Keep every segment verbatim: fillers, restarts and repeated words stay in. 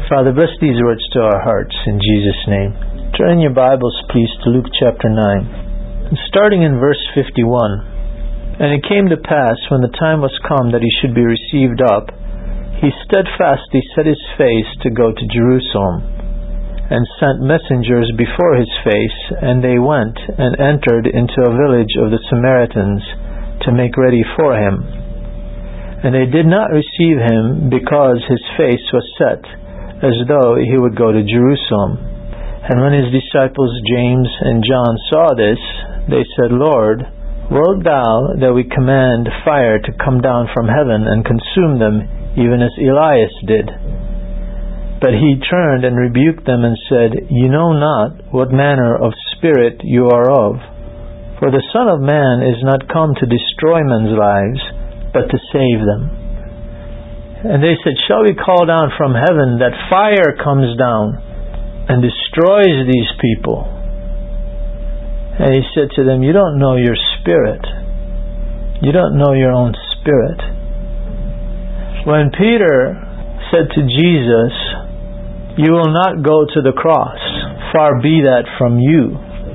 Father, bless these words to our hearts in Jesus' name. Turn your Bibles, please, to Luke chapter nine. Starting in verse fifty-one. And it came to pass, when the time was come that he should be received up, he steadfastly set his face to go to Jerusalem, and sent messengers before his face, and they went and entered into a village of the Samaritans to make ready for him. And they did not receive him, because his face was set, as though he would go to Jerusalem. And when his disciples James and John saw this, they said, Lord, wilt thou that we command fire to come down from heaven and consume them, even as Elias did? But he turned and rebuked them and said, Ye know not what manner of spirit you are of. For the Son of Man is not come to destroy men's lives, but to save them. And they said, Shall we call down from heaven that fire comes down and destroys these people? And he said to them, You don't know your spirit. You don't know your own spirit. When Peter said to Jesus, You will not go to the cross, far be that from you,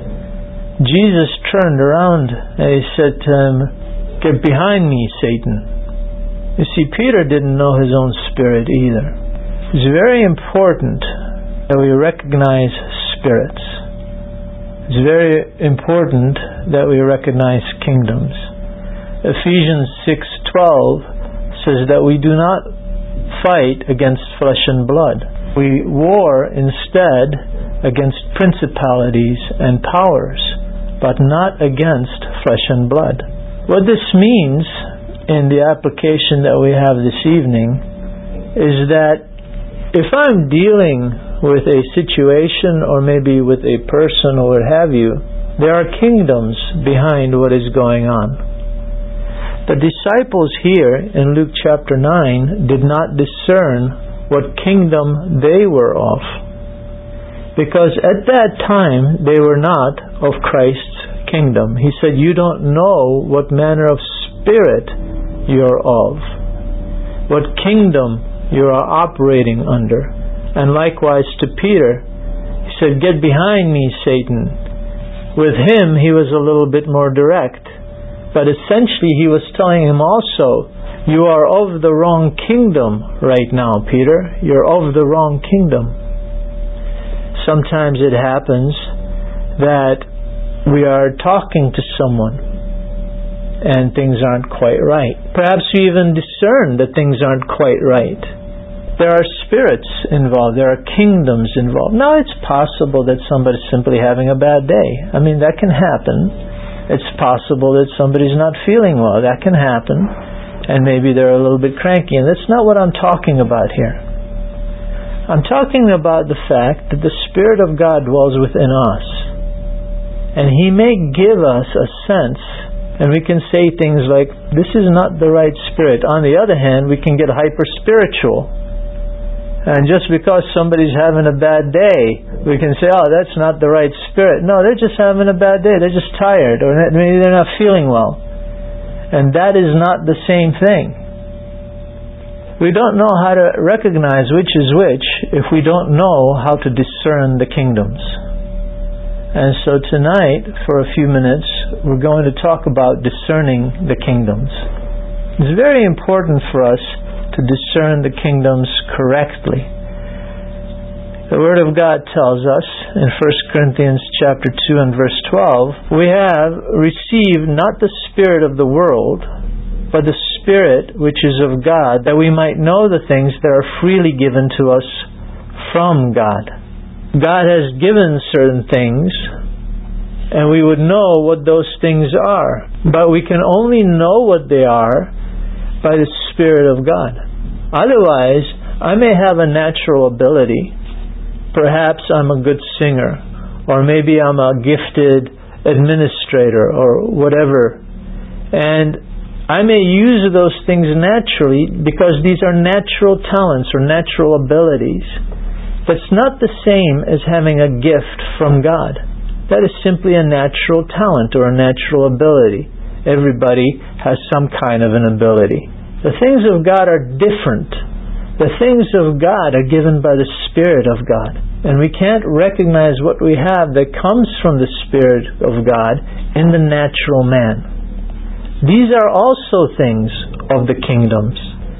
Jesus turned around and he said to him, Get behind me, Satan. You see, Peter didn't know his own spirit either. It's very important that we recognize spirits. It's very important that we recognize kingdoms. Ephesians six twelve says that we do not fight against flesh and blood. We war instead against principalities and powers, but not against flesh and blood. What this means in the application that we have this evening is that if I'm dealing with a situation or maybe with a person or what have you, there are kingdoms behind what is going on. The disciples here in Luke chapter nine did not discern what kingdom they were of, because at that time they were not of Christ's kingdom. He said, You don't know what manner of spirit you are of, what kingdom you are operating under. And likewise to Peter, he said, Get behind me, Satan. With him, he was a little bit more direct. But essentially, he was telling him also, You are of the wrong kingdom right now, Peter. You're of the wrong kingdom. Sometimes it happens that we are talking to someone and things aren't quite right. Perhaps we even discern that things aren't quite right. There are spirits involved. There are kingdoms involved. Now, it's possible that somebody's simply having a bad day. I mean, that can happen. It's possible that somebody's not feeling well. That can happen. And maybe they're a little bit cranky. And that's not what I'm talking about here. I'm talking about the fact that the Spirit of God dwells within us. And He may give us a sense, and we can say things like, This is not the right spirit. On the other hand, we can get hyper-spiritual. And just because somebody's having a bad day, we can say, oh, that's not the right spirit. No, they're just having a bad day. They're just tired, or maybe they're not feeling well. And that is not the same thing. We don't know how to recognize which is which if we don't know how to discern the kingdoms. And so tonight, for a few minutes, we're going to talk about discerning the kingdoms. It's very important for us to discern the kingdoms correctly. The Word of God tells us in First Corinthians chapter two and verse twelve, we have received not the spirit of the world, but the Spirit which is of God, that we might know the things that are freely given to us from God. God has given certain things, and we would know what those things are. But we can only know what they are by the Spirit of God. Otherwise, I may have a natural ability. Perhaps I'm a good singer, or maybe I'm a gifted administrator, or whatever. And I may use those things naturally because these are natural talents or natural abilities. But it's not the same as having a gift from God. That is simply a natural talent or a natural ability. Everybody has some kind of an ability. The things of God are different. The things of God are given by the Spirit of God. And we can't recognize what we have that comes from the Spirit of God in the natural man. These are also things of the kingdoms.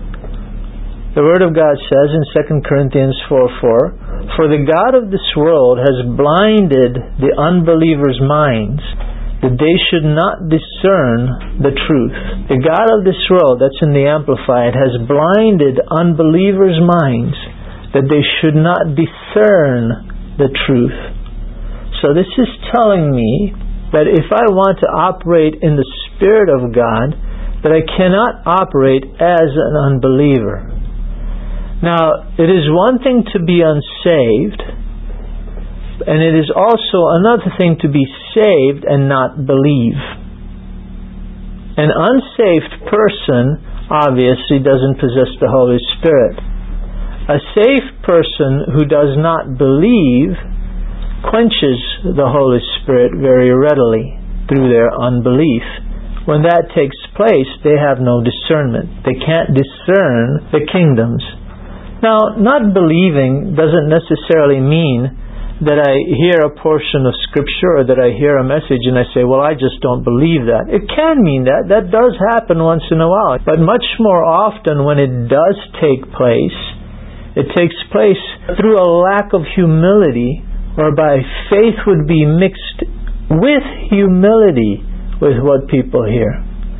The Word of God says in Second Corinthians four four, "For the God of this world has blinded the unbelievers' minds, that they should not discern the truth." The God of this world, that's in the Amplified, has blinded unbelievers' minds, that they should not discern the truth. So this is telling me that if I want to operate in the Spirit of God, that I cannot operate as an unbeliever. Now, it is one thing to be unsaved, and it is also another thing to be saved and not believe. An unsaved person obviously doesn't possess the Holy Spirit. A saved person who does not believe quenches the Holy Spirit very readily through their unbelief. When that takes place, they have no discernment. They can't discern the kingdoms. Now, not believing doesn't necessarily mean that I hear a portion of Scripture or that I hear a message and I say, well, I just don't believe that. It can mean that. That does happen once in a while. But much more often when it does take place, it takes place through a lack of humility, whereby faith would be mixed with humility with what people hear.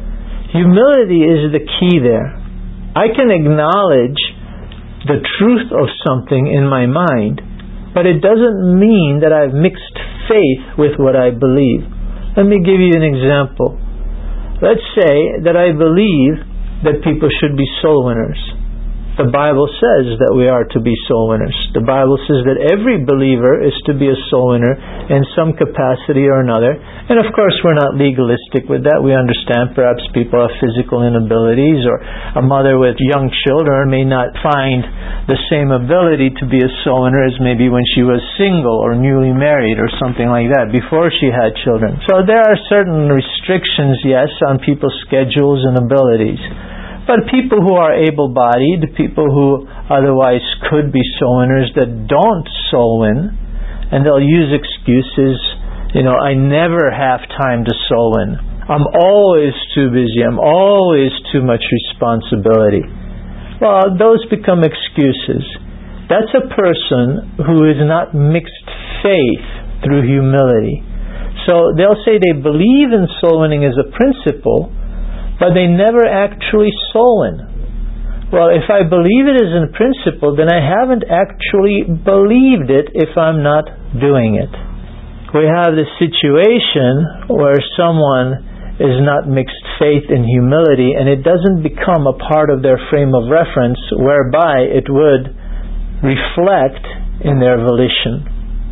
Humility is the key there. I can acknowledge the truth of something in my mind, but it doesn't mean that I've mixed faith with what I believe. Let me give you an example. Let's say that I believe that people should be soul winners. The Bible says that we are to be soul winners. The Bible says that every believer is to be a soul winner in some capacity or another. And of course we're not legalistic with that. We understand perhaps people have physical inabilities, or a mother with young children may not find the same ability to be a soul winner as maybe when she was single or newly married or something like that, before she had children. So there are certain restrictions, yes, on people's schedules and abilities. But people who are able-bodied, people who otherwise could be soul winners that don't soul win, and they'll use excuses, you know, I never have time to soul win. I'm always too busy. I'm always too much responsibility. Well, those become excuses. That's a person who is not mixed faith through humility. So they'll say they believe in soul winning as a principle, but they never actually soul win. Well, if I believe it as a principle, then I haven't actually believed it if I'm not doing it. We have this situation where someone is not mixed faith in humility, and it doesn't become a part of their frame of reference whereby it would reflect in their volition.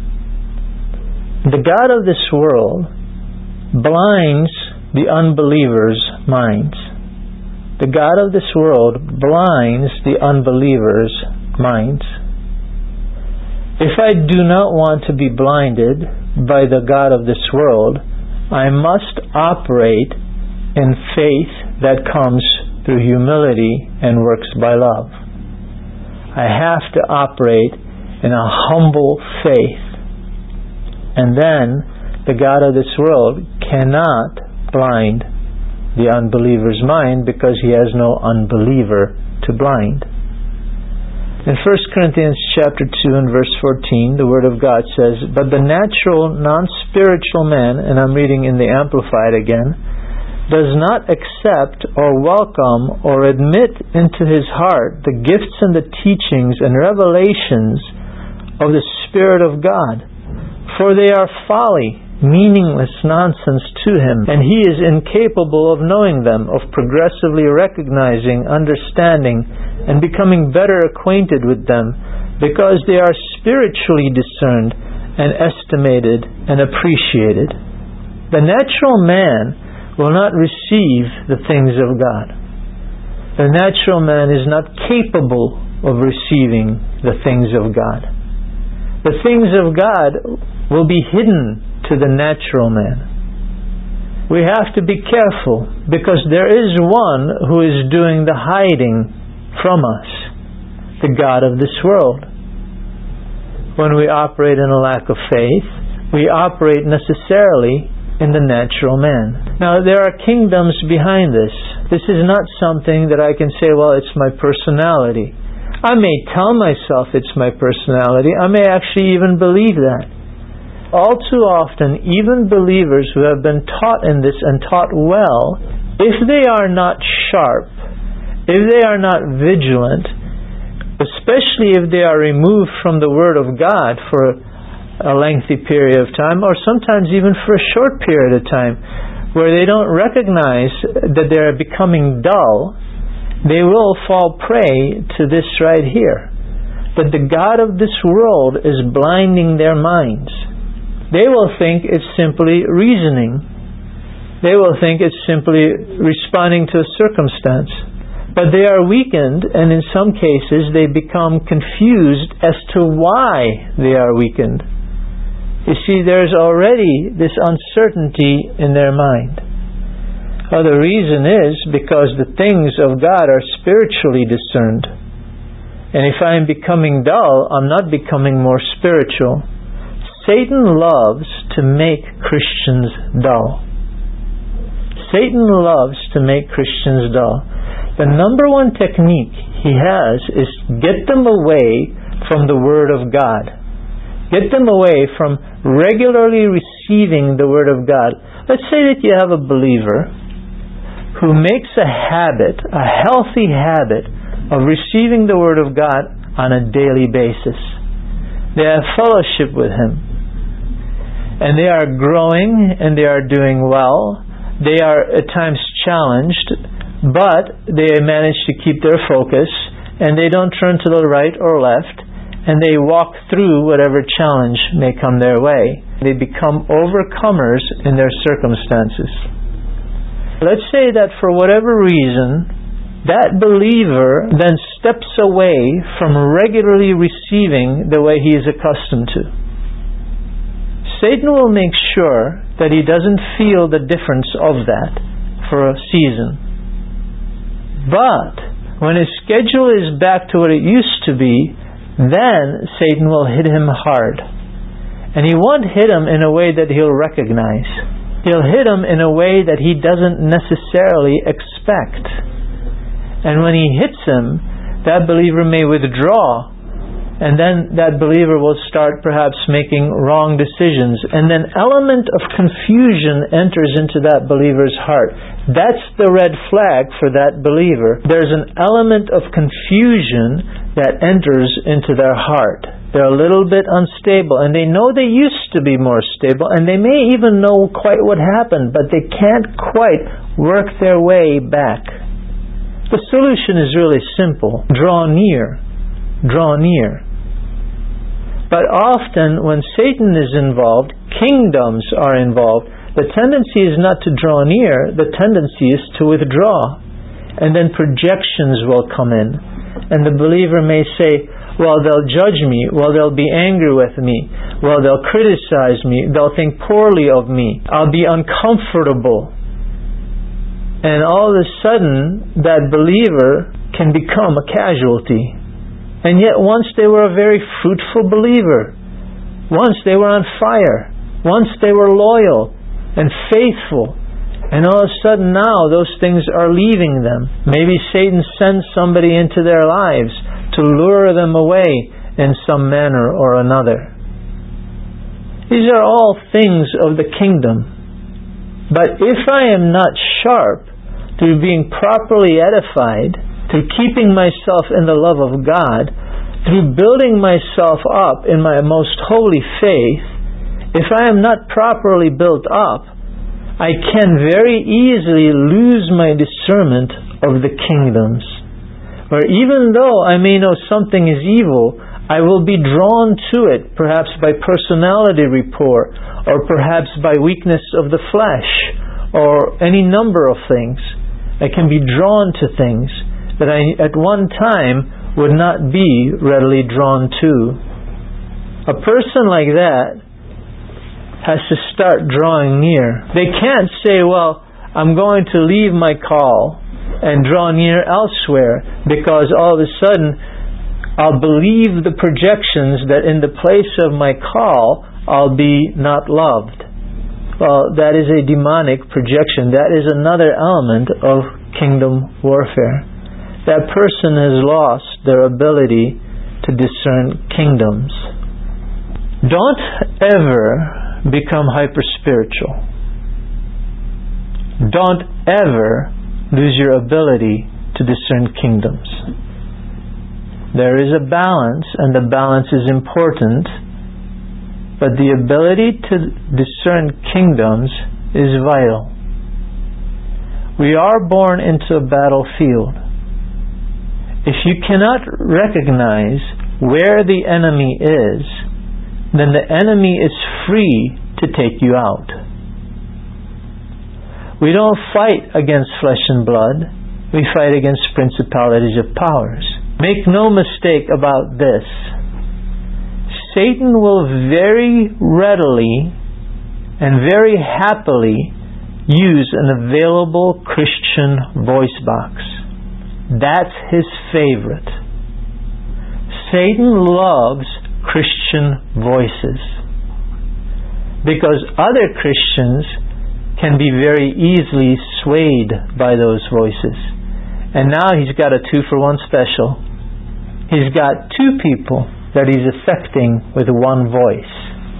The God of this world blinds the unbelievers' minds. The God of this world blinds the unbelievers' minds. If I do not want to be blinded by the God of this world, I must operate in faith that comes through humility and works by love. I have to operate in a humble faith. And then the God of this world cannot blind the unbeliever's mind, because he has no unbeliever to blind. In First Corinthians chapter two and verse fourteen, the Word of God says, "But the natural, non-spiritual man," and I'm reading in the Amplified again, "does not accept or welcome or admit into his heart the gifts and the teachings and revelations of the Spirit of God, for they are folly, meaningless nonsense to him, and he is incapable of knowing them, of progressively recognizing, understanding, and becoming better acquainted with them, because they are spiritually discerned and estimated and appreciated." The natural man will not receive the things of God. The natural man is not capable of receiving the things of God. The things of God will be hidden to the natural man. We have to be careful, because there is one who is doing the hiding from us. the god of this world. When we operate in a lack of faith, we operate necessarily in the natural man. Now, there are kingdoms behind this. This is not something that I can say, well, it's my personality. I may tell myself it's my personality. I may actually even believe that. All too often, even believers who have been taught in this and taught well, if they are not sharp, if they are not vigilant, especially if they are removed from the Word of God for a lengthy period of time, or sometimes even for a short period of time, where they don't recognize that they're becoming dull, they will fall prey to this right here. That the god of this world is blinding their minds. They will think it's simply reasoning. They will think it's simply responding to a circumstance. But they are weakened, and in some cases they become confused as to why they are weakened. You see, there's already this uncertainty in their mind. Well, the reason is because the things of God are spiritually discerned. And if I am becoming dull, I'm not becoming more spiritual. Satan loves to make Christians dull. Satan loves to make Christians dull. The number one technique he has is get them away from the Word of God. Get them away from regularly receiving the Word of God. Let's say that you have a believer who makes a habit, a healthy habit, of receiving the Word of God on a daily basis. They have fellowship with Him. And they are growing and they are doing well. They are at times challenged, but they manage to keep their focus, and they don't turn to the right or left, and they walk through whatever challenge may come their way. They become overcomers in their circumstances. Let's say that for whatever reason, that believer then steps away from regularly receiving the way he is accustomed to. Satan will make sure that he doesn't feel the difference of that for a season. But when his schedule is back to what it used to be, then Satan will hit him hard. And he won't hit him in a way that he'll recognize. He'll hit him in a way that he doesn't necessarily expect. And when he hits him, that believer may withdraw. And then that believer will start perhaps making wrong decisions. And then element of confusion enters into that believer's heart. That's the red flag for that believer. There's an element of confusion that enters into their heart. They're a little bit unstable, and they know they used to be more stable, and they may even know quite what happened, but they can't quite work their way back. The solution is really simple. Draw near. Draw near. But often when Satan is involved, kingdoms are involved, the tendency is not to draw near, the tendency is to withdraw. And then projections will come in. And the believer may say, well, they'll judge me, well, they'll be angry with me, well, they'll criticize me, they'll think poorly of me, I'll be uncomfortable. And all of a sudden, that believer can become a casualty. And yet once they were a very fruitful believer. Once they were on fire. Once they were loyal and faithful. And all of a sudden now those things are leaving them. Maybe Satan sends somebody into their lives to lure them away in some manner or another. These are all things of the kingdom. But if I am not sharp through being properly edified, through keeping myself in the love of God, through building myself up in my most holy faith, if I am not properly built up, I can very easily lose my discernment of the kingdoms. Where even though I may know something is evil, I will be drawn to it, perhaps by personality rapport, or perhaps by weakness of the flesh, or any number of things. I can be drawn to things that I at one time would not be readily drawn to. A person like that has to start drawing near. They can't say, well, I'm going to leave my call and draw near elsewhere, because all of a sudden I'll believe the projections that in the place of my call, I'll be not loved. Well, that is a demonic projection. That is another element of kingdom warfare. That person has lost their ability to discern kingdoms. Don't ever become hyper-spiritual. Don't ever lose your ability to discern kingdoms. There is a balance, and the balance is important. But the ability to discern kingdoms is vital. We are born into a battlefield. If you cannot recognize where the enemy is, then the enemy is free to take you out. We don't fight against flesh and blood. We fight against principalities of powers. Make no mistake about this. Satan will very readily and very happily use an available Christian voice box. That's his favorite. Satan loves Christian voices because other Christians can be very easily swayed by those voices. And now he's got a two-for-one special. He's got two people that he's affecting with one voice.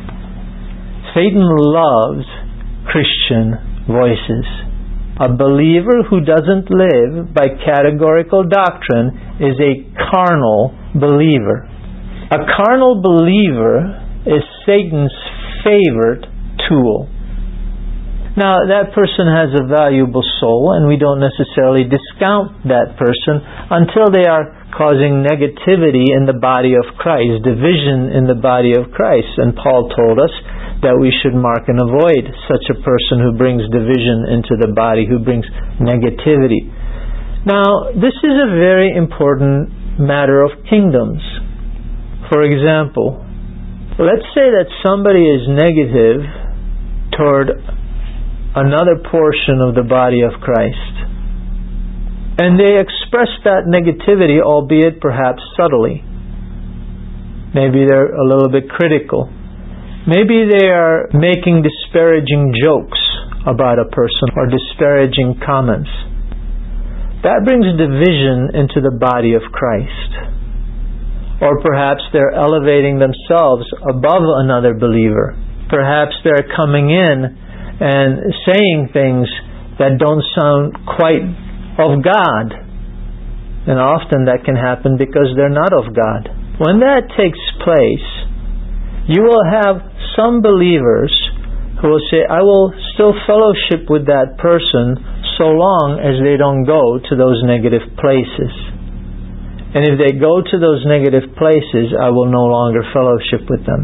Satan loves Christian voices. A believer who doesn't live by categorical doctrine is a carnal believer. A carnal believer is Satan's favorite tool. Now, that person has a valuable soul, and we don't necessarily discount that person until they are causing negativity in the body of Christ, division in the body of Christ. And Paul told us that we should mark and avoid such a person who brings division into the body, who brings negativity. Now, this is a very important matter of kingdoms. For example, let's say that somebody is negative toward another portion of the body of Christ. And they express that negativity, albeit perhaps subtly. Maybe they're a little bit critical. Maybe they are making disparaging jokes about a person or disparaging comments. That brings division into the body of Christ. Or perhaps they're elevating themselves above another believer. Perhaps they're coming in and saying things that don't sound quite of God. And often that can happen because they're not of God. When that takes place, you will have some believers who will say, I will still fellowship with that person so long as they don't go to those negative places. And if they go to those negative places, I will no longer fellowship with them.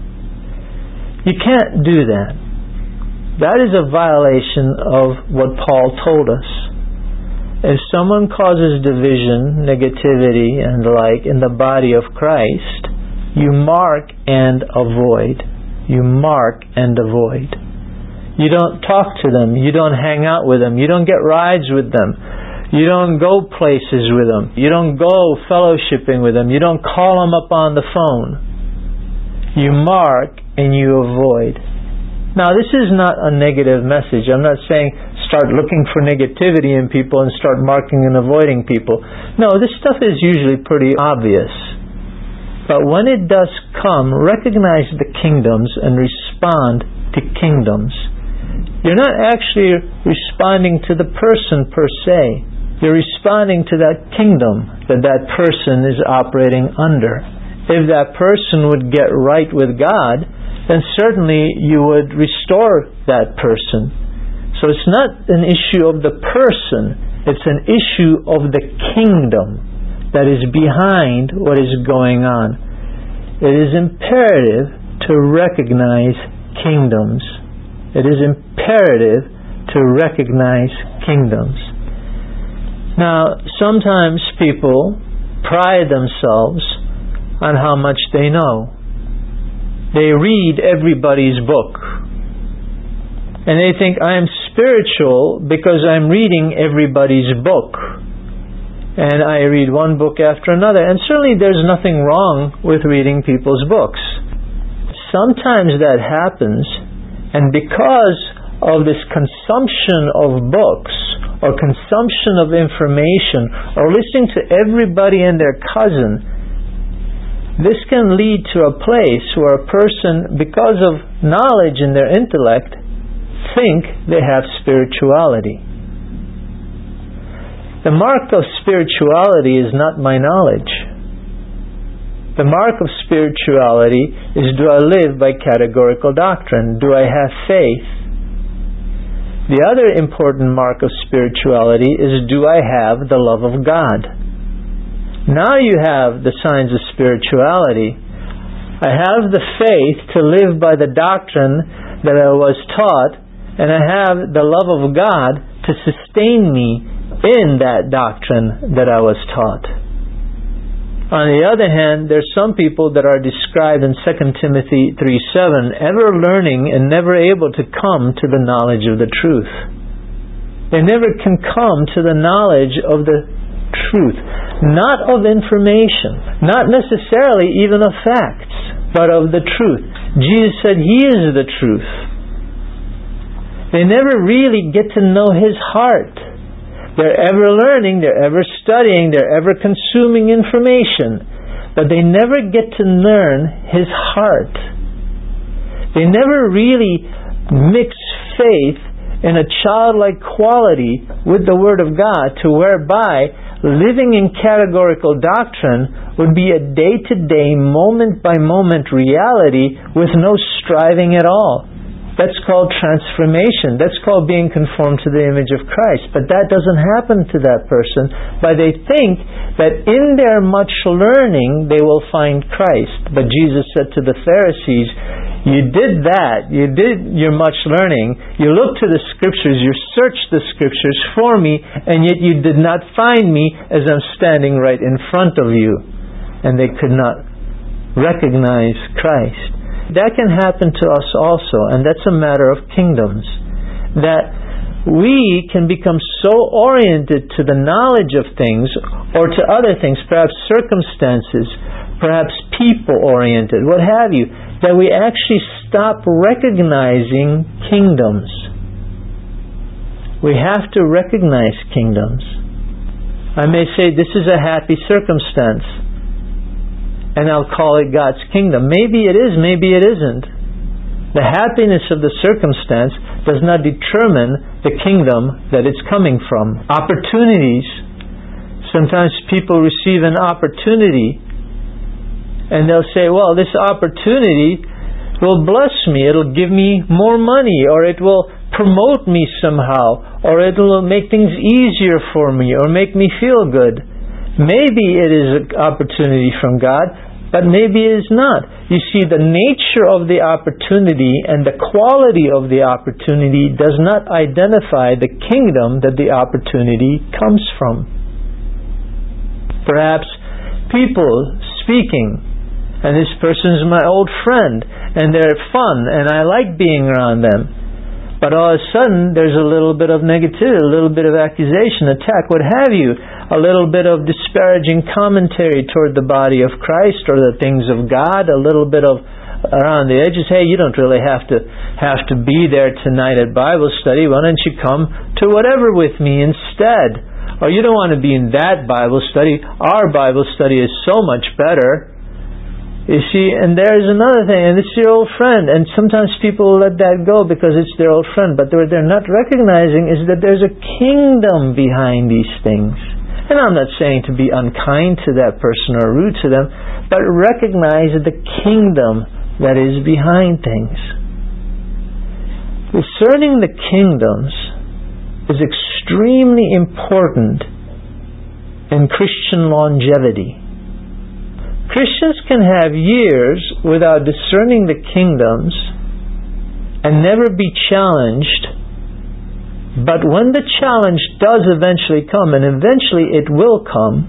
You can't do that. That is a violation of what Paul told us. If someone causes division, negativity, and the like in the body of Christ, you mark and avoid. You mark and avoid. You don't talk to them. You don't hang out with them. You don't get rides with them. You don't go places with them. You don't go fellowshipping with them. You don't call them up on the phone. You mark and you avoid. Now, this is not a negative message. I'm not saying start looking for negativity in people and start marking and avoiding people. No, this stuff is usually pretty obvious. But when it does come, recognize the kingdoms and respond to kingdoms. You're not actually responding to the person per se. You're responding to that kingdom that that person is operating under. If that person would get right with God, then certainly you would restore that person. So it's not an issue of the person, it's an issue of the kingdom that is behind what is going on. It is imperative to recognize kingdoms. It is imperative to recognize kingdoms. Now, sometimes people pride themselves on how much they know. They read everybody's book. And they think, I am spiritual because I'm reading everybody's book. and I read one book after another. And certainly there's nothing wrong with reading people's books. Sometimes that happens, and because of this consumption of books, or consumption of information, or listening to everybody and their cousin, this can lead to a place where a person, because of knowledge in their intellect, think they have spirituality. The mark of spirituality is not my knowledge. The mark of spirituality is, do I live by categorical doctrine? Do I have faith? The other important mark of spirituality is, do I have the love of God? Now you have the signs of spirituality. I have the faith to live by the doctrine that I was taught, and I have the love of God to sustain me in that doctrine that I was taught. On the other hand, there's some people that are described in Second Timothy three seven, ever learning and never able to come to the knowledge of the truth. They never can come to the knowledge of the truth, not of information, not necessarily even of facts, but of the truth. Jesus said He is the truth. They never really get to know His heart. They're ever learning, they're ever studying, they're ever consuming information, but they never get to learn His heart. They never really mix faith in a childlike quality with the Word of God, to whereby living in categorical doctrine would be a day-to-day, moment-by-moment reality with no striving at all. That's called transformation. That's called being conformed to the image of Christ. But that doesn't happen to that person. But they think that in their much learning they will find Christ. But Jesus said to the Pharisees, you did that. You did your much learning. You looked to the Scriptures. You searched the Scriptures for me, and yet you did not find me as I'm standing right in front of you. And they could not recognize Christ. That can happen to us also, and that's a matter of kingdoms. That we can become so oriented to the knowledge of things, or to other things, perhaps circumstances, perhaps people-oriented, what have you, that we actually stop recognizing kingdoms. We have to recognize kingdoms. I may say, this is a happy circumstance, and I'll call it God's kingdom. Maybe it is, maybe it isn't. The happiness of the circumstance does not determine the kingdom that it's coming from. Opportunities. Sometimes people receive an opportunity and they'll say, well, this opportunity will bless me. It'll give me more money, or it will promote me somehow, or it will make things easier for me, or make me feel good. Maybe it is an opportunity from God, but maybe it is not. You see, the nature of the opportunity and the quality of the opportunity does not identify the kingdom that the opportunity comes from. Perhaps people speaking, and this person is my old friend, and they're fun, and I like being around them. But all of a sudden, there's a little bit of negativity, a little bit of accusation, attack, what have you. A little bit of disparaging commentary toward the body of Christ or the things of God. A little bit of around the edges. Hey, you don't really have to have to be there tonight at Bible study. Why don't you come to whatever with me instead? Or you don't want to be in that Bible study. Our Bible study is so much better. You see, and there's another thing, and it's your old friend, and sometimes people let that go because it's their old friend, but what they're not recognizing is that there's a kingdom behind these things. And I'm not saying to be unkind to that person or rude to them, but recognize the kingdom that is behind things. Discerning the kingdoms is extremely important in Christian longevity. Christians can have years without discerning the kingdoms and never be challenged, but when the challenge does eventually come, and eventually it will come,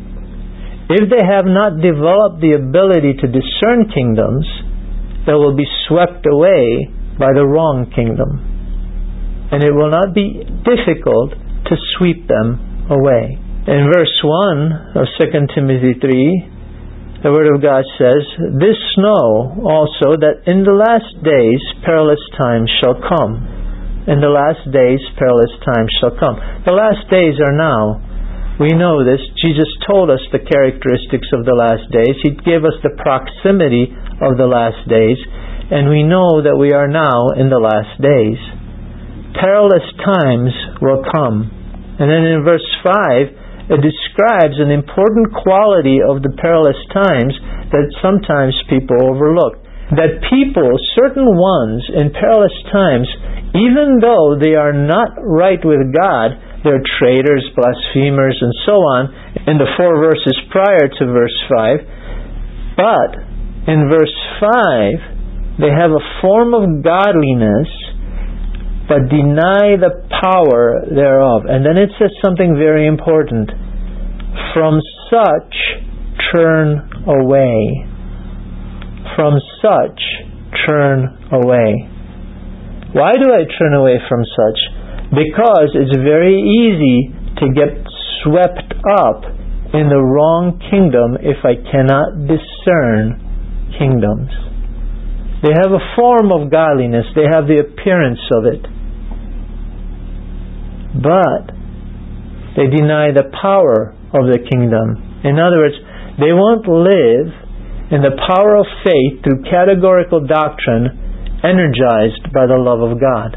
if they have not developed the ability to discern kingdoms, they will be swept away by the wrong kingdom. And it will not be difficult to sweep them away. In verse one of Second Timothy three, the Word of God says, "This know also that in the last days perilous times shall come." In the last days perilous times shall come. The last days are now. We know this. Jesus told us the characteristics of the last days. He gave us the proximity of the last days. And we know that we are now in the last days. Perilous times will come. And then in verse five, it describes an important quality of the perilous times that sometimes people overlook. That people, certain ones in perilous times, even though they are not right with God, they're traitors, blasphemers, and so on, in the four verses prior to verse five, but in verse five, they have a form of godliness, but deny the power thereof. And then it says something very important. From such turn away. From such turn away. Why do I turn away from such? Because it's very easy to get swept up in the wrong kingdom if I cannot discern kingdoms. They have a form of godliness. They have the appearance of it. But they deny the power of the kingdom. In other words, they won't live in the power of faith through categorical doctrine, energized by the love of God.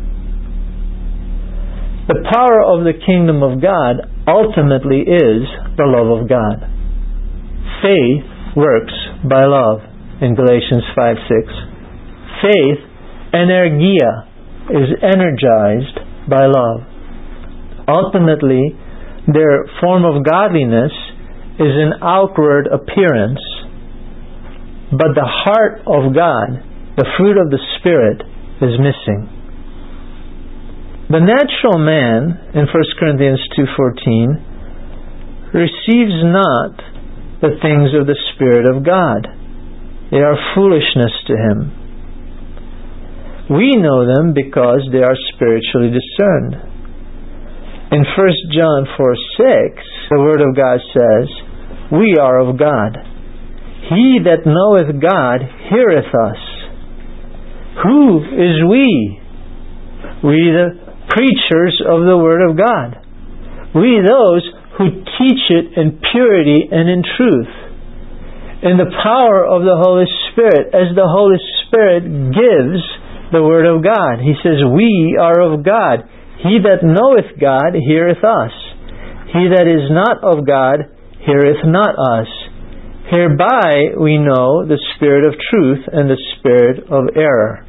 The power of the kingdom of God ultimately is the love of God. Faith works by love in Galatians five six. Faith, energia, is energized by love. Ultimately, their form of godliness is an outward appearance, but the heart of God, the fruit of the Spirit, is missing. The natural man, in First Corinthians two fourteen, receives not the things of the Spirit of God. They are foolishness to him. We know them because they are spiritually discerned. In First John four six, the Word of God says, "We are of God. He that knoweth God heareth us." Who is we? We the preachers of the Word of God. We those who teach it in purity and in truth. In the power of the Holy Spirit, as the Holy Spirit gives the Word of God. He says, "We are of God. He that knoweth God heareth us. He that is not of God heareth not us. Hereby we know the spirit of truth and the spirit of error."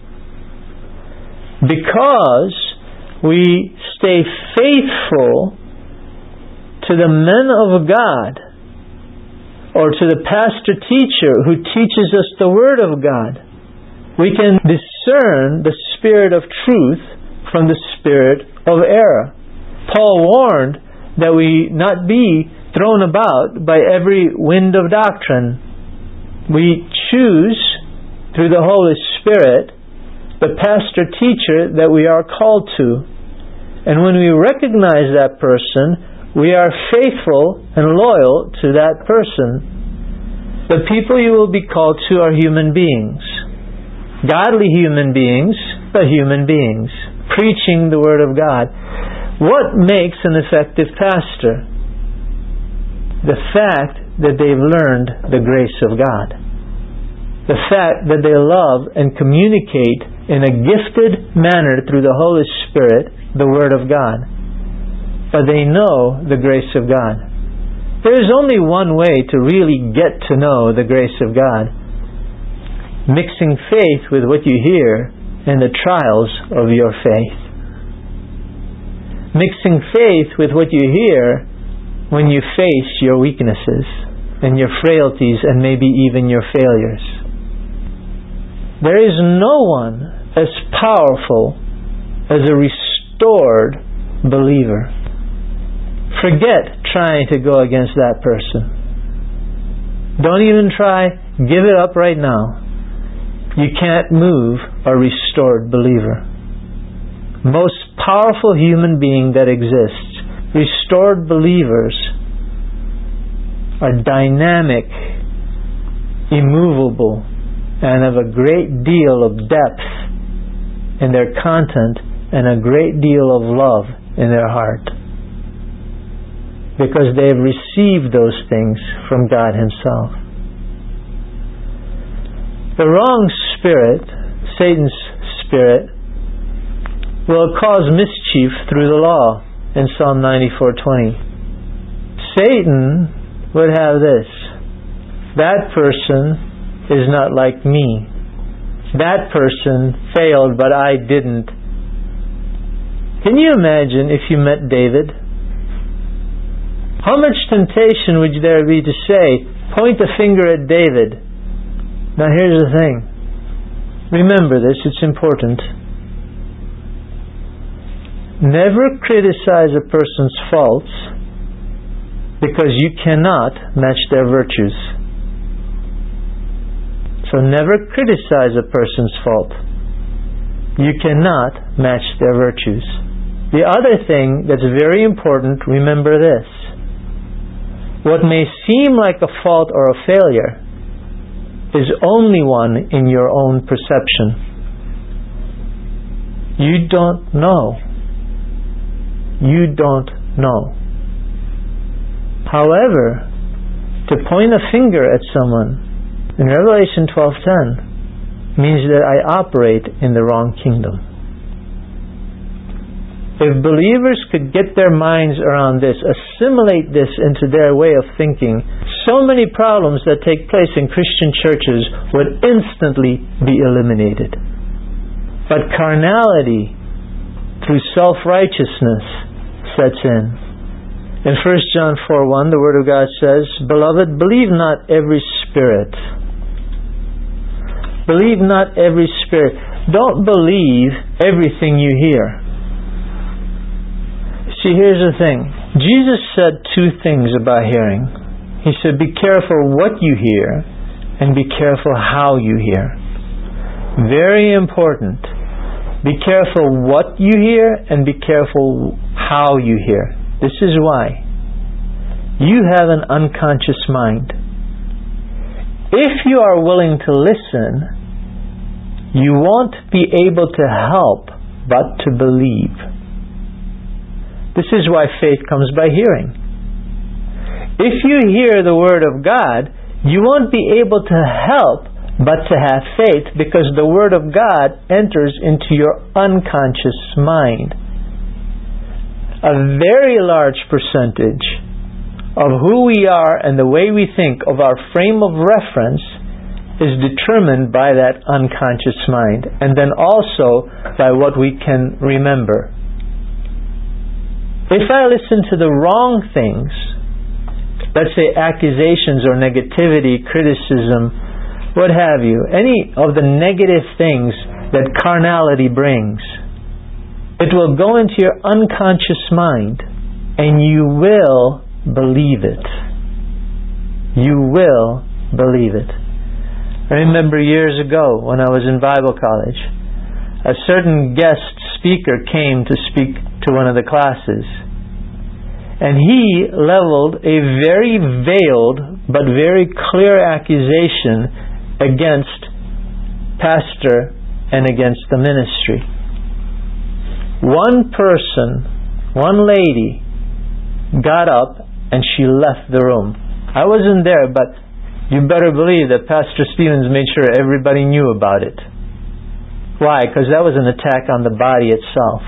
Because we stay faithful to the men of God, or to the pastor teacher who teaches us the Word of God, we can discern the spirit of truth from the spirit of error. Paul warned that we not be thrown about by every wind of doctrine. We choose, through the Holy Spirit, the pastor teacher that we are called to. And when we recognize that person, we are faithful and loyal to that person. The people you will be called to are human beings. Godly human beings, but human beings, preaching the Word of God. What makes an effective pastor? The fact that they've learned the grace of God. The fact that they love and communicate in a gifted manner through the Holy Spirit the Word of God. But they know the grace of God. There is only one way to really get to know the grace of God. Mixing faith with what you hear and the trials of your faith. Mixing faith with what you hear when you face your weaknesses and your frailties and maybe even your failures. There is no one as powerful as a restored believer. Forget trying to go against that person. Don't even try. Give it up right now. You can't move a restored believer. Most powerful human being that exists Restored believers are dynamic, immovable, and have a great deal of depth in their content and a great deal of love in their heart, because they have received those things from God Himself. The wrong spirit, Satan's spirit, will cause mischief through the law in Psalm ninety-four twenty. Satan would have this: that person is not like me. That person failed, but I didn't. Can you imagine if you met David? How much temptation would there be to say, point a finger at David? Now here's the thing. Remember this, it's important. Never criticize a person's faults, because you cannot match their virtues. So never criticize a person's fault. You cannot match their virtues. The other thing that's very important, remember this: what may seem like a fault or a failure is only one in your own perception. You don't know. You don't know. However, to point a finger at someone in Revelation twelve ten means that I operate in the wrong kingdom. If believers could get their minds around this, assimilate this into their way of thinking, so many problems that take place in Christian churches would instantly be eliminated. But carnality through self-righteousness sets in. In First John four one, the Word of God says, "Beloved, believe not every spirit." Believe not every spirit. Don't believe everything you hear. See, here's the thing. Jesus said two things about hearing. He said, be careful what you hear, and be careful how you hear. Very important. Be careful what you hear, and be careful how you hear. This is why. You have an unconscious mind. If you are willing to listen, you won't be able to help but to believe. This is why faith comes by hearing. If you hear the Word of God, you won't be able to help but to have faith, because the Word of God enters into your unconscious mind. A very large percentage of who we are and the way we think, of our frame of reference, is determined by that unconscious mind, and then also by what we can remember. If I listen to the wrong things, let's say accusations or negativity, criticism, what have you, any of the negative things that carnality brings, it will go into your unconscious mind, and you will believe it. You will believe it. I remember years ago when I was in Bible college, a certain guest speaker came to speak to one of the classes, and he leveled a very veiled but very clear accusation against pastor and against the ministry. One person, one lady, got up and she left the room. I wasn't there, but you better believe that Pastor Stevens made sure everybody knew about it. Why? Because that was an attack on the body itself.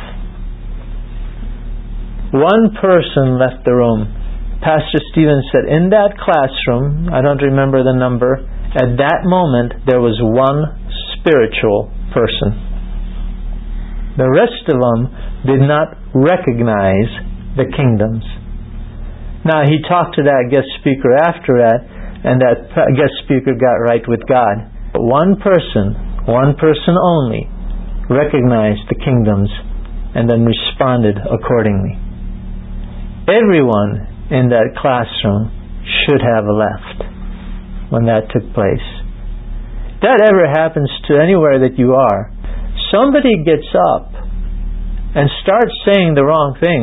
One person left the room. Pastor Stevens said, in that classroom, I don't remember the number, at that moment there was one spiritual person. The rest of them did not recognize the kingdoms. Now, he talked to that guest speaker after that, and that guest speaker got right with God. But one person, one person only, recognized the kingdoms and then responded accordingly. Everyone in that classroom should have left when that took place. If that ever happens to anywhere that you are, somebody gets up and starts saying the wrong things,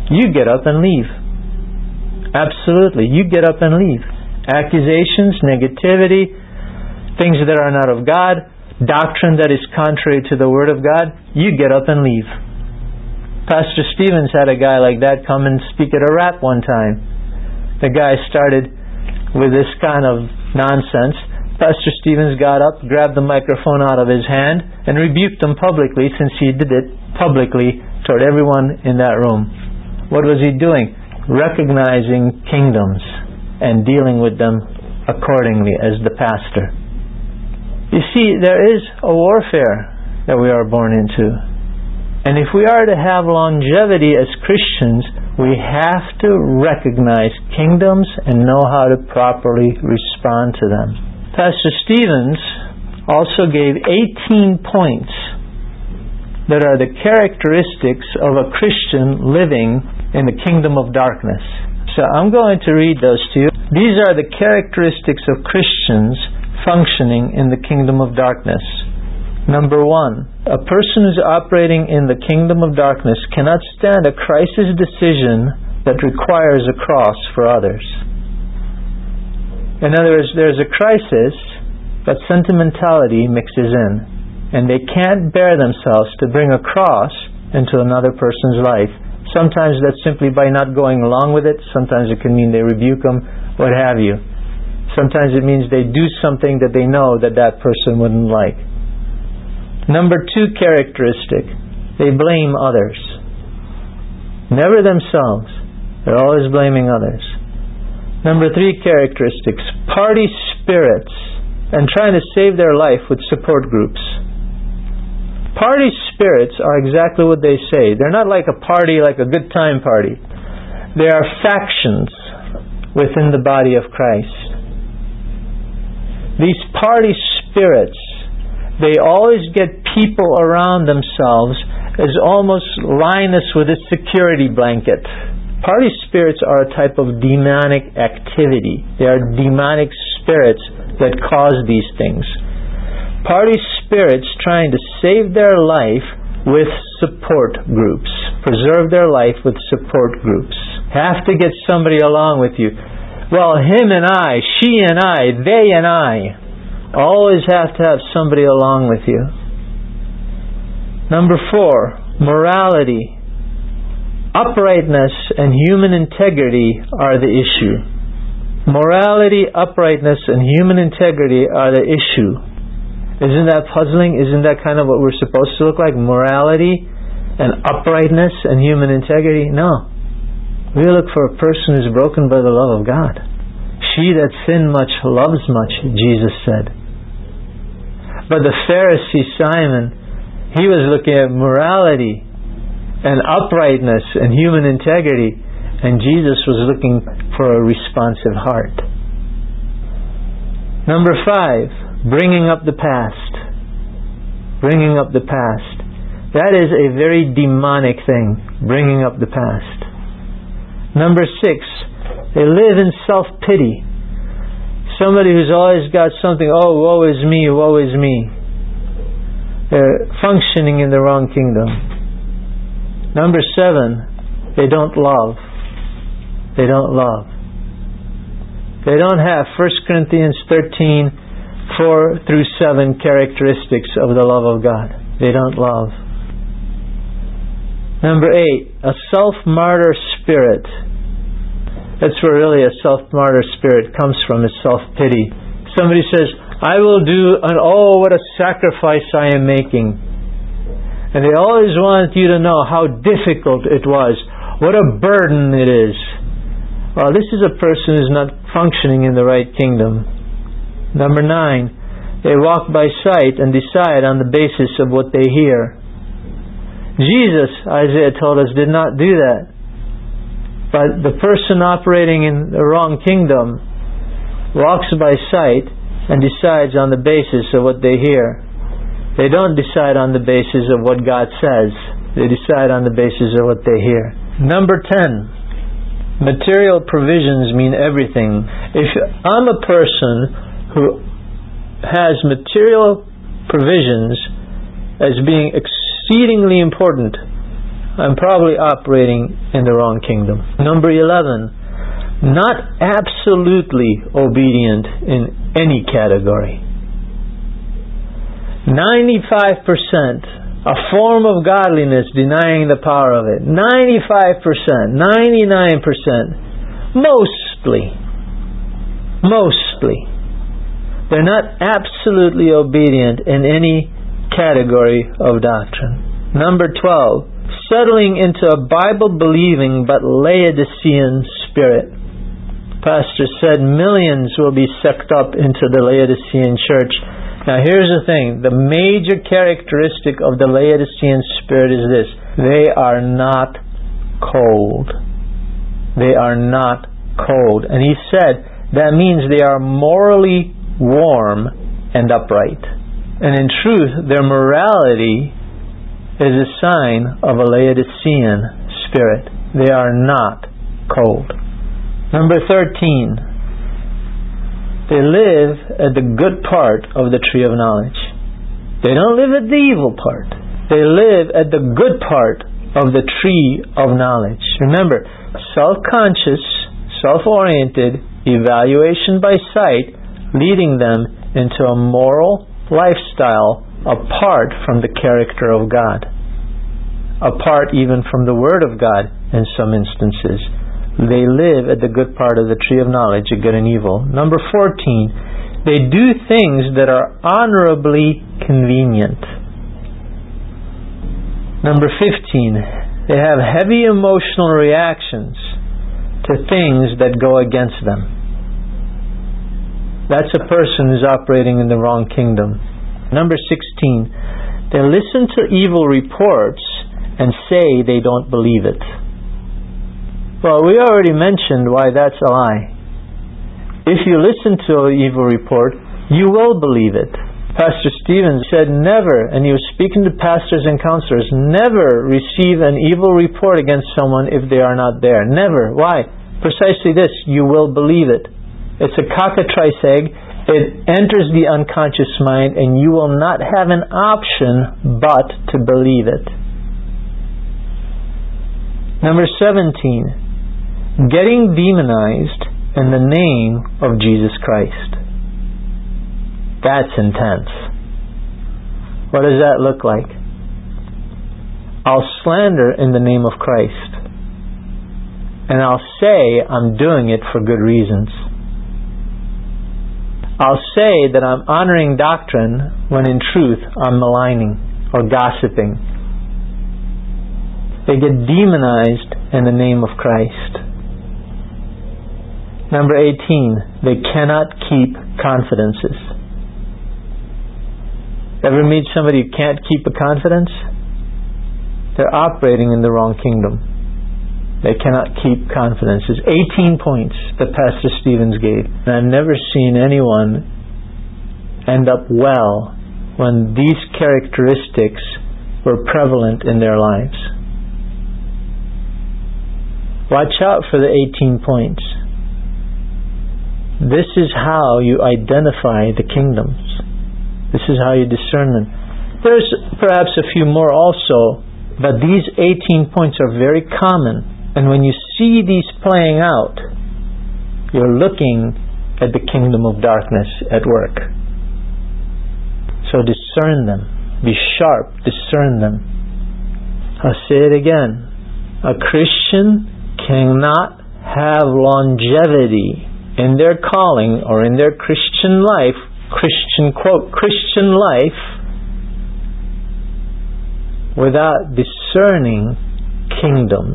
you get up and leave. Absolutely, you get up and leave. Accusations, negativity, things that are not of God, doctrine that is contrary to the Word of God, you get up and leave. Pastor Stevens had a guy like that come and speak at a rap one time. The guy started with this kind of nonsense. Pastor Stevens got up, grabbed the microphone out of his hand, and rebuked him publicly, since he did it publicly toward everyone in that room. What was he doing? Recognizing kingdoms and dealing with them accordingly as the pastor. You see, there is a warfare that we are born into. And if we are to have longevity as Christians, we have to recognize kingdoms and know how to properly respond to them. Pastor Stevens also gave eighteen points that are the characteristics of a Christian living in the kingdom of darkness. So I'm going to read those to you. These are the characteristics of Christians functioning in the kingdom of darkness. Number one, a person who's operating in the kingdom of darkness cannot stand a crisis decision that requires a cross for others. In other words, there's a crisis, but sentimentality mixes in, and they can't bear themselves to bring a cross into another person's life. Sometimes that's simply by not going along with it. Sometimes it can mean they rebuke them, what have you. Sometimes it means they do something that they know that that person wouldn't like. Number two characteristic, they blame others. Never themselves. They're always blaming others. Number three characteristics, party spirits and trying to save their life with support groups. Party spirits are exactly what they say. They're not like a party, like a good time party. They are factions within the body of Christ. These party spirits, they always get people around themselves as almost Linus with a security blanket. Party spirits are a type of demonic activity. They are demonic spirits that cause these things. Party spirits trying to save their life with support groups. Preserve their life with support groups. Have to get somebody along with you. Well, him and I, she and I, they and I. Always have to have somebody along with you. Number four, morality. Uprightness and human integrity are the issue. Morality, uprightness, and human integrity are the issue. Isn't that puzzling? Isn't that kind of what we're supposed to look like? Morality and uprightness and human integrity? No. We look for a person who's broken by the love of God. She that sinned much loves much, Jesus said. But the Pharisee Simon, he was looking at morality and uprightness and human integrity, and Jesus was looking for a responsive heart. Number five, bringing up the past. Bringing up the past. That is a very demonic thing, bringing up the past. Number six, they live in self-pity. Somebody who's always got something, oh, woe is me, woe is me. They're functioning in the wrong kingdom. Number seven, they don't love. They don't love. They don't have First Corinthians thirteen, four through seven characteristics of the love of God. They don't love. Number eight, a self-martyr spirit. That's where really a self-martyr spirit comes from, is self-pity. Somebody says, I will do, and oh, what a sacrifice I am making. And they always want you to know how difficult it was. What a burden it is. Well, this is a person who's not functioning in the right kingdom. Number nine, they walk by sight and decide on the basis of what they hear. Jesus, Isaiah told us, did not do that. But the person operating in the wrong kingdom walks by sight and decides on the basis of what they hear. They don't decide on the basis of what God says. They decide on the basis of what they hear. Number ten, material provisions mean everything. If I'm a person who has material provisions as being exceedingly important, I'm probably operating in the wrong kingdom. Number eleven, not absolutely obedient in any category. ninety-five percent, a form of godliness denying the power of it. ninety-five percent, ninety-nine percent, mostly, mostly. They're not absolutely obedient in any category of doctrine. Number twelve, settling into a Bible-believing but Laodicean spirit. Pastor said millions will be sucked up into the Laodicean church. Now here's the thing, the major characteristic of the Laodicean spirit is this: they are not cold. They are not cold. And he said that means they are morally warm and upright. And in truth, their morality is a sign of a Laodicean spirit. They are not cold. Number thirteen, they live at the good part of the tree of knowledge. They don't live at the evil part. They live at the good part of the tree of knowledge. Remember, self-conscious, self-oriented, evaluation by sight, leading them into a moral lifestyle apart from the character of God, apart even from the Word of God in some instances. They live at the good part of the tree of knowledge of good and evil. Number fourteen, they do things that are honorably convenient. Number fifteen, they have heavy emotional reactions to things that go against them. That's a person who's operating in the wrong kingdom. Number sixteen, they listen to evil reports and say they don't believe it. Well, we already mentioned why that's a lie. If you listen to an evil report, you will believe it. Pastor Stevens said never, and he was speaking to pastors and counselors, never receive an evil report against someone if they are not there. Never. Why? Precisely this, you will believe it. It's a cockatrice egg. It enters the unconscious mind, and you will not have an option but to believe it. Number seventeen, getting demonized in the name of Jesus Christ. That's intense. What does that look like? I'll slander in the name of Christ, and I'll say I'm doing it for good reasons. I'll say that I'm honoring doctrine when in truth I'm maligning or gossiping. They get demonized in the name of Christ. Number eighteen, they cannot keep confidences. Ever meet somebody who can't keep a confidence? They're operating in the wrong kingdom. They cannot keep confidences. eighteen points that Pastor Stevens gave. And I've never seen anyone end up well when these characteristics were prevalent in their lives. Watch out for the eighteen points. This is how you identify the kingdoms. This is how you discern them. There's perhaps a few more also, but these eighteen points are very common. And when you see these playing out, you're looking at the kingdom of darkness at work. So discern them. Be sharp. Discern them. I'll say it again. A Christian cannot have longevity in their calling or in their Christian life, Christian quote, Christian life, without discerning kingdoms.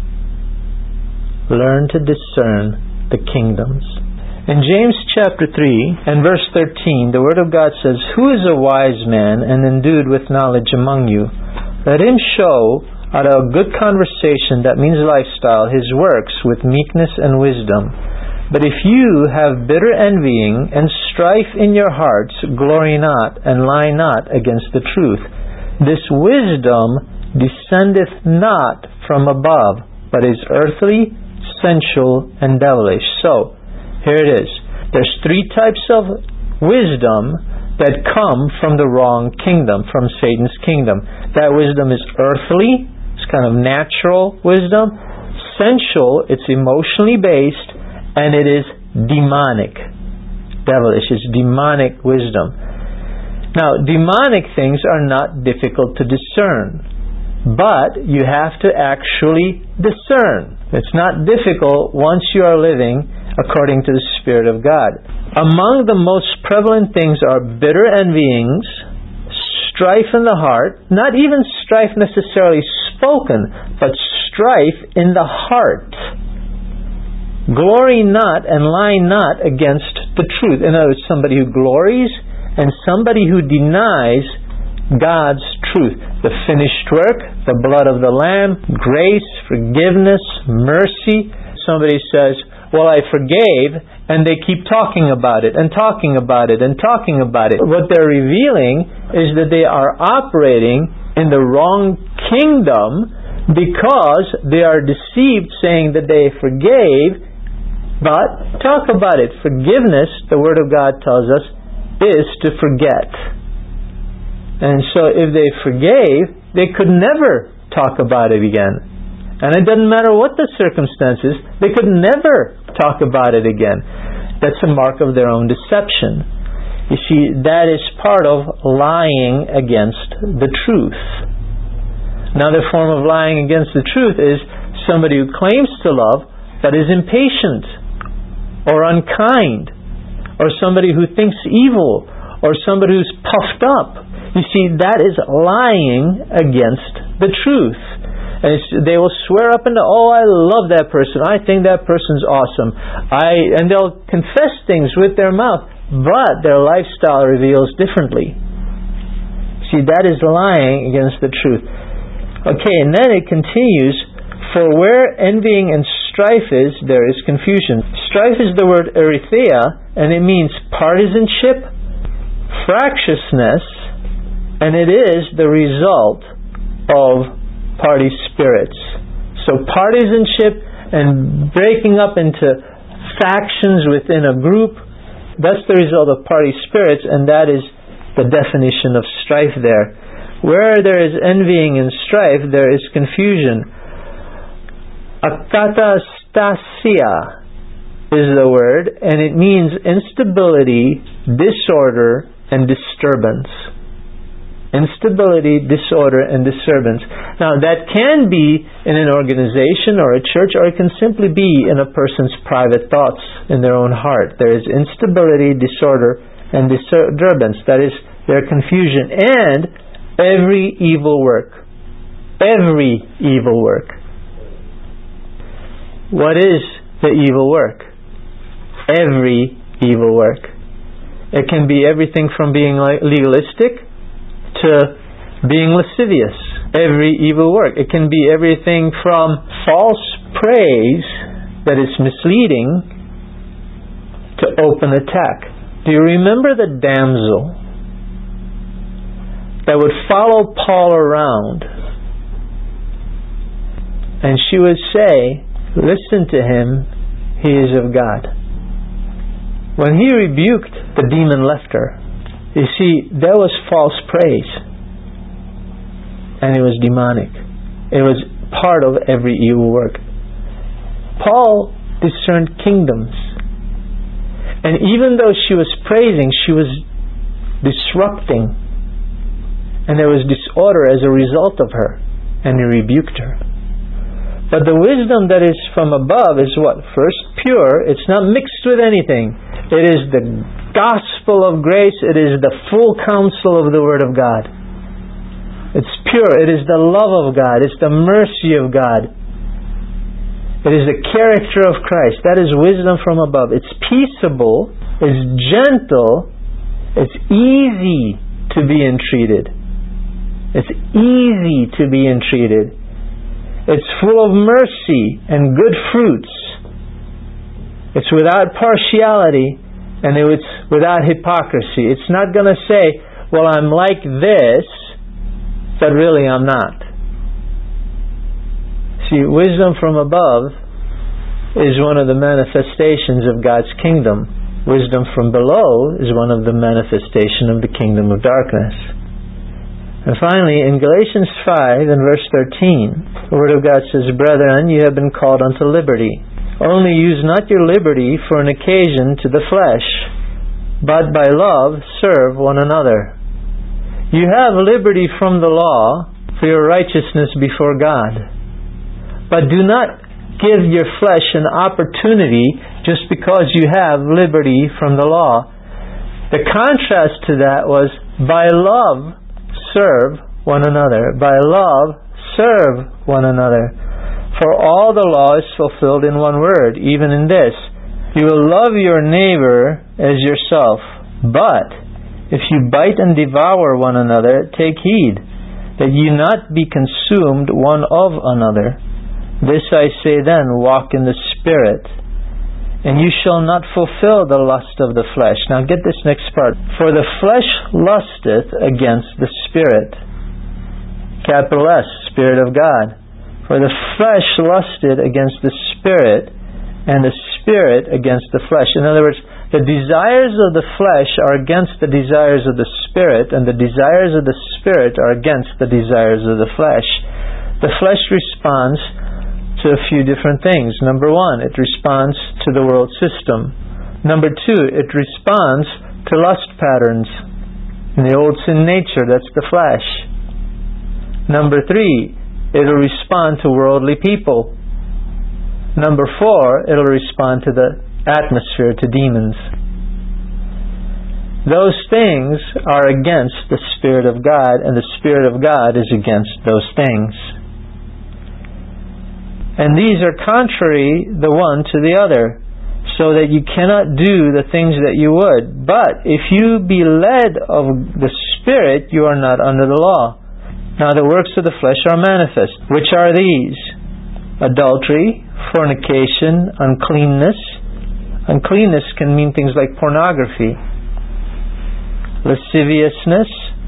Learn to discern the kingdoms. In James chapter three and verse thirteen, the Word of God says, "Who is a wise man and endued with knowledge among you? Let him show out of a good conversation, that means lifestyle, his works with meekness and wisdom. But if you have bitter envying and strife in your hearts, glory not and lie not against the truth. This wisdom descendeth not from above, but is earthly, sensual, and devilish." So, here it is. There's three types of wisdom that come from the wrong kingdom, from Satan's kingdom. That wisdom is earthly, It's kind of natural wisdom. Sensual, it's emotionally based, and it is demonic. Devilish is demonic wisdom. Now, demonic things are not difficult to discern, but you have to actually discern. It's not difficult once you are living according to the Spirit of God. Among the most prevalent things are bitter envyings, strife in the heart, not even strife necessarily spoken, but strife in the heart. Glory not and lie not against the truth. In other words, somebody who glories and somebody who denies God's truth. The finished work, the blood of the Lamb, grace, forgiveness, mercy. Somebody says, well, I forgave, and they keep talking about it and talking about it and talking about it. What they're revealing is that they are operating in the wrong kingdom because they are deceived saying that they forgave, but talk about it. Forgiveness, the Word of God tells us, is to forget. And so if they forgave, they could never talk about it again. And it doesn't matter what the circumstances, they could never talk about it again. That's a mark of their own deception. You see, that is part of lying against the truth. Another form of lying against the truth is somebody who claims to love but is impatient or unkind, or somebody who thinks evil, or somebody who's puffed up. You see, that is lying against the truth. And it's, they will swear up and down, oh, I love that person. I think that person's awesome. I and they'll confess things with their mouth, but their lifestyle reveals differently. See, that is lying against the truth. Okay, and then it continues, for where envying and strife is, there is confusion. Strife is the word erythea, and it means partisanship, fractiousness, and it is the result of party spirits. So partisanship and breaking up into factions within a group, that's the result of party spirits, and that is the definition of strife there. Where there is envying and strife, there is confusion. Akatastasia is the word, and it means instability, disorder, and disturbance. Instability, disorder, and disturbance. Now, that can be in an organization or a church, or it can simply be in a person's private thoughts in their own heart. There is instability, disorder, and disturbance. That is their confusion. And every evil work. Every evil work. What is the evil work? Every evil work. It can be everything from being legalistic to being lascivious. Every evil work. It can be everything from false praise that is misleading to open attack. Do you remember the damsel that would follow Paul around, and she would say, listen to him, he is of God. When he rebuked, the demon left her. You see, there was false praise, and it was demonic. It was part of every evil work. Paul discerned kingdoms, and even though she was praising, she was disrupting, and there was disorder as a result of her, and he rebuked her. But the wisdom that is from above is what? First, pure. It's not mixed with anything. It is the gospel of grace. It is the full counsel of the Word of God. It's pure. It is the love of God. It's the mercy of God. It is the character of Christ. That is wisdom from above. It's peaceable. It's gentle. It's easy to be entreated. It's easy to be entreated. It's full of mercy and good fruits. It's without partiality, and it's without hypocrisy. It's not going to say, well, I'm like this, but really I'm not. See, wisdom from above is one of the manifestations of God's kingdom. Wisdom from below is one of the manifestations of the kingdom of darkness. And finally, in Galatians five and verse thirteen, the Word of God says, "Brethren, you have been called unto liberty. Only use not your liberty for an occasion to the flesh, but by love serve one another." You have liberty from the law for your righteousness before God. But do not give your flesh an opportunity just because you have liberty from the law. The contrast to that was, by love serve one another. By love serve one another. For all the law is fulfilled in one word, even in this: you will love your neighbor as yourself. But if you bite and devour one another, take heed that you not be consumed one of another. This I say then, walk in the Spirit, and you shall not fulfill the lust of the flesh. Now get this next part. For the flesh lusteth against the Spirit. Capital S, Spirit of God. For the flesh lusted against the Spirit, and the Spirit against the flesh. In other words, the desires of the flesh are against the desires of the Spirit, and the desires of the Spirit are against the desires of the flesh. The flesh responds to a few different things. Number one, it responds to the world system. Number two, it responds to lust patterns. In the old sin nature, that's the flesh. Number three, it'll respond to worldly people. Number four, it'll respond to the atmosphere, to demons. Those things are against the Spirit of God, and the Spirit of God is against those things. And these are contrary the one to the other, so that you cannot do the things that you would. But if you be led of the Spirit, you are not under the law. Now the works of the flesh are manifest, which are these: adultery, fornication, uncleanness. Uncleanness can mean things like pornography, lasciviousness,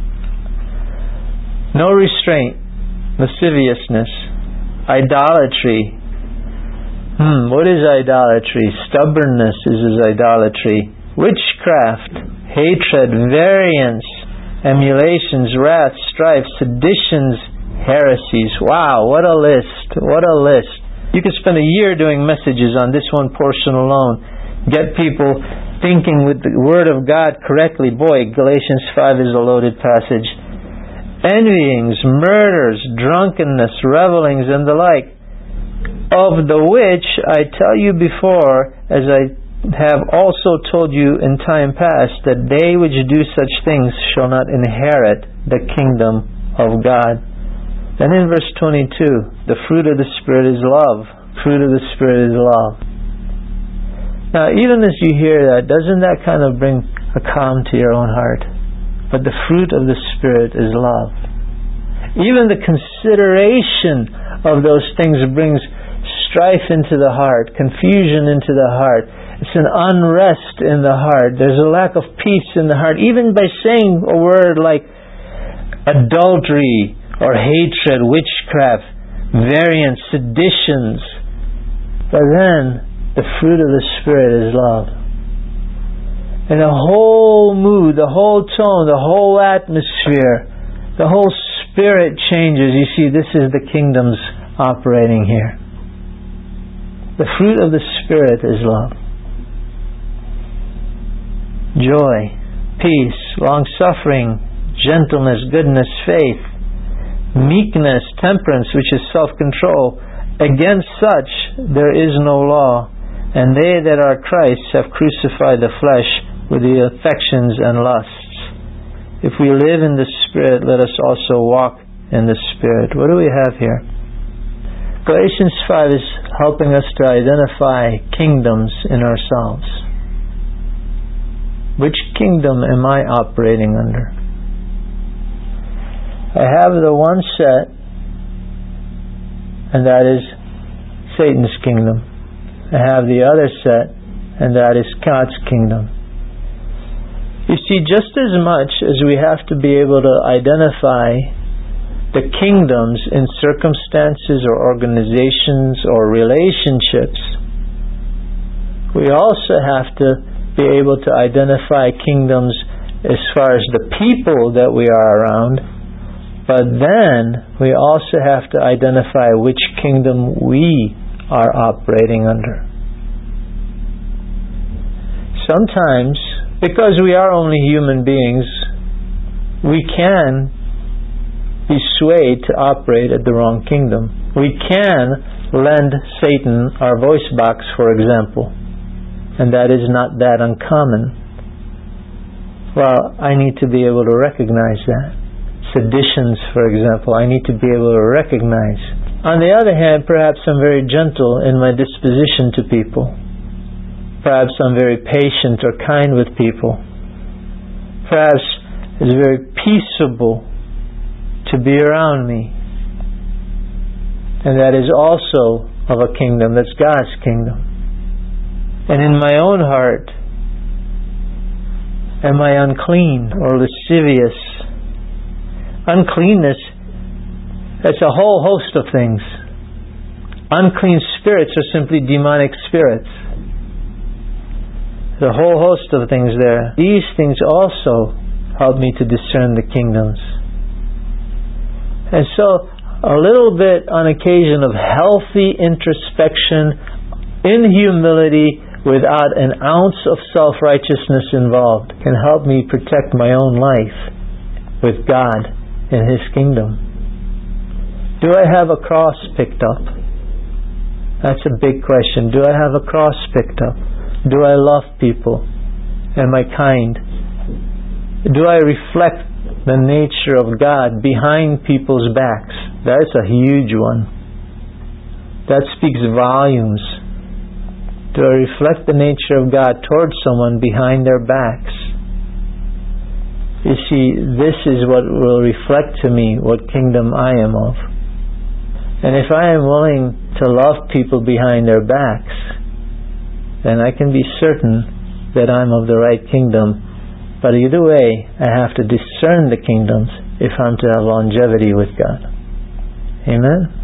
no restraint, lasciviousness, idolatry. Hmm, what is idolatry? Stubbornness is idolatry. Witchcraft, hatred, variance, emulations, wrath, strife, seditions, heresies. Wow, what a list! What a list! You could spend a year doing messages on this one portion alone. Get people thinking with the Word of God correctly. Boy, Galatians five is a loaded passage. Envyings, murders, drunkenness, revelings, and the like, of the which I tell you before, as I have also told you in time past, that they which do such things shall not inherit the kingdom of God. Then in verse twenty-two, the fruit of the Spirit is love. Fruit of the Spirit is love. Now, even as you hear that, doesn't that kind of bring a calm to your own heart? But the fruit of the Spirit is love. Even the consideration of those things brings strife into the heart, confusion into the heart. It's an unrest in the heart. There's a lack of peace in the heart. Even by saying a word like adultery or hatred, witchcraft, variance, seditions. But then the fruit of the Spirit is love. And the whole mood, the whole tone, the whole atmosphere, the whole spirit changes. You see, this is the kingdom's operating here. The fruit of the Spirit is love. Joy, peace, long-suffering, gentleness, goodness, faith, meekness, temperance, which is self-control. Against such there is no law. And they that are Christ's have crucified the flesh with the affections and lusts. If we live in the Spirit, let us also walk in the Spirit. What do we have here? Galatians five is helping us to identify kingdoms in ourselves. Which kingdom am I operating under? I have the one set, and that is Satan's kingdom. I have the other set, and that is God's kingdom. You see, just as much as we have to be able to identify the kingdoms in circumstances or organizations or relationships, we also have to be able to identify kingdoms as far as the people that we are around, But then we also have to identify which kingdom we are operating under. Sometimes, because we are only human beings, we can be swayed to operate at the wrong kingdom. We can lend Satan our voice box, for example, and that is not that uncommon. Well, I need to be able to recognize that. Seditions, for example, I need to be able to recognize. On the other hand, perhaps I'm very gentle in my disposition to people. Perhaps I'm very patient or kind with people. Perhaps it's very peaceable to be around me. And that is also of a kingdom, that's God's kingdom. And in my own heart, am I unclean or lascivious? Uncleanness, that's a whole host of things. Unclean spirits are simply demonic spirits. There's a whole host of things there. These things also help me to discern the kingdoms. And so, a little bit on occasion of healthy introspection in humility without an ounce of self-righteousness involved can help me protect my own life with God in His kingdom. Do I have a cross picked up? That's a big question. Do I have a cross picked up? Do I love people? Am I kind? Do I reflect the nature of God behind people's backs? That's a huge one. That speaks volumes. Do I reflect the nature of God towards someone behind their backs? You see, this is what will reflect to me what kingdom I am of. And if I am willing to love people behind their backs, then I can be certain that I'm of the right kingdom. But either way, I have to discern the kingdoms if I'm to have longevity with God. Amen?